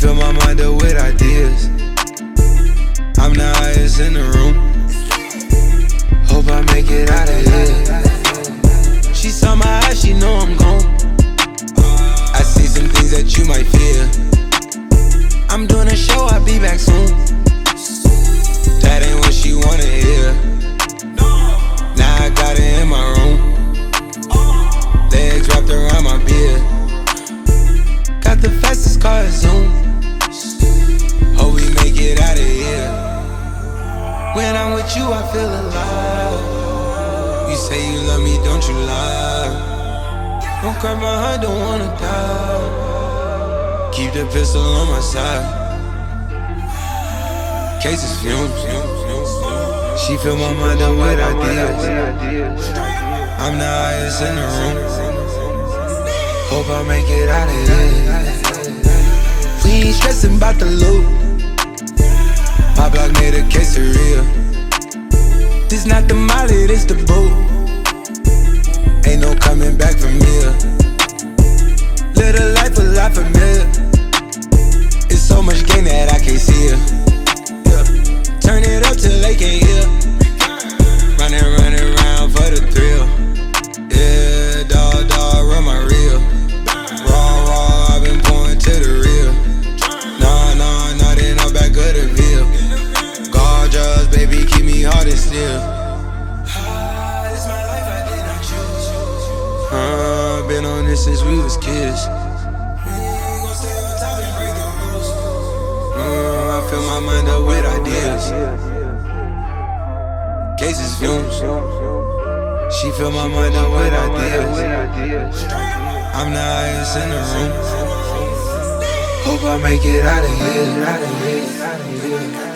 fill my mind up with ideas. I'm the highest in the room. Hope I make it out of here. She saw my eyes, she know I'm gone. I see some things that you might fear. I'm doing a show, I'll be back soon. That ain't what she wanna hear. Now I got it in my room. Legs wrapped around my beard. Got the fastest car, Zoom. Hope we make it out of here. When I'm with you, I feel alive. You say you love me, don't you lie? Don't cry my heart, don't wanna die. Keep the pistol on my side. Cases fumes. She fill my mind up with ideas. I'm the highest in the room. Hope I make it out of here. We ain't stressing about the loot. My block made a quesadilla. This not the molly, this the boot. Ain't no coming back from here. Live a life a lot familiar. It's so much gain that I can't see it. Yeah. Turn it up till they can't hear. Running around for the thrill. Yeah, dog, run my reel. Raw, I've been pouring to the real. Nah, they not back of the veil. Gorgeous, baby, keep me hard and still. This my life, I did not choose. Been on this since we was kids. I fill my mind up with ideas. Cases fumes. She fill my mind up with ideas. I'm the highest in the room. Hope I make it out of here.